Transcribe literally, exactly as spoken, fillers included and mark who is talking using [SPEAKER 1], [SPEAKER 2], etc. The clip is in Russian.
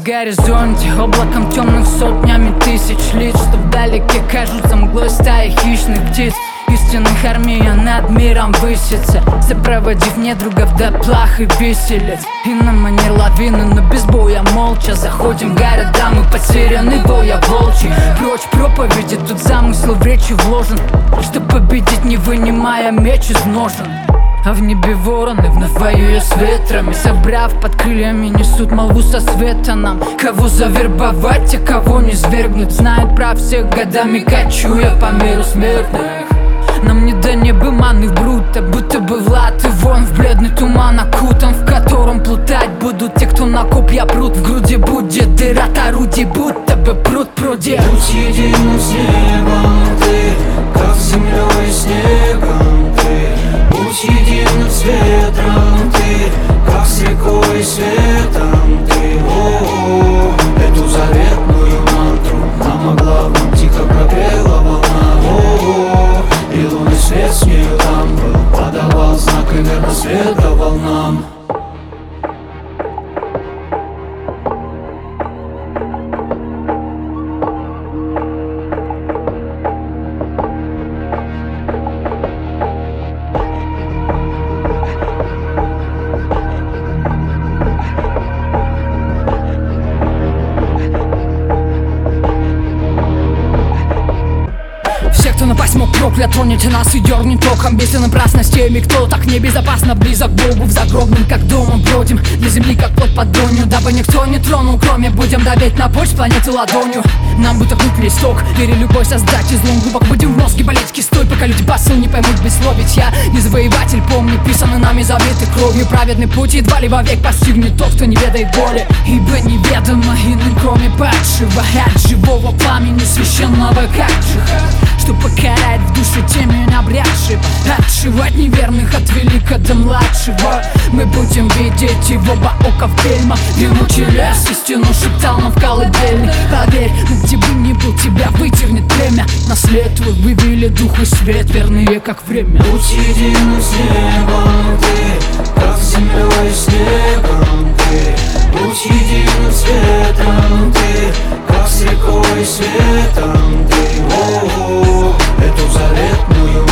[SPEAKER 1] горизонте, облаком темных сотнями тысяч лиц, что вдалеке кажутся мглой стаи хищных птиц. Истинных армия над миром высится, сопроводив недругов до плах и виселиц. И на манер лавины, но без боя молча заходим в города, мы потеряны боя волчий. Прочь проповеди, тут замысел в речи вложен, чтоб победить, не вынимая меч из ножен. А в небе вороны, вновь воюя с ветрами, собрав под крыльями, несут молву со света нам. Кого завербовать, а кого не свергнуть, знает про всех годами, кочуя по миру смертных. Нам не до неба маны в бруто, будто бы Влад и вон в бледный туман окутан, в котором плутать будут те, кто на копья прут. В груди будет дыра от орудий, будто бы пруд пруди.
[SPEAKER 2] Будь единым с небом ты, как с землей и снегом ты. Будь единым с ветром ты, как с рекой и светом ты. О-о-о, эту заветную мантру нам о главном тихо пропела волна. О-о-о, и лунный свет с нею там был, подавал знак и верно следовал нам.
[SPEAKER 1] Все, кто напасть мог, проклят, тронете нас и дернет током. Если напрасно с теми, кто так небезопасно близок к Богу, в загробном, как дома бродим, для земли, как под поддонью, дабы никто не тронул, кроме будем давить на почву планеты ладонью. Нам будто кнут листок, вери любой создать излом, глубоко будем в мозге политики стой, пока люди посыл не поймут без слов. Ведь я не завоеватель, помни, писаны нами забиты кровью. Праведный путь едва ли вовек постигнет тот, кто не ведает боли, ибо неведомо иным, кроме падшего от живого пламени священного, как джихад, что покарает в душе теми набрядших, отшивать неверных от велика до младшего. Мы будем видеть его оба ока в бельмах, дремучий лес истину шептал нам в колыбельной. Поверь, ну где бы ни был, тебя выдернет племя. Наслед твой вывели дух и свет, верные как время.
[SPEAKER 2] Будь единым с небом ты, как с землей и снегом ты. Будь единым светом ты, как с рекой и светом ты. О-о-о, эту заветную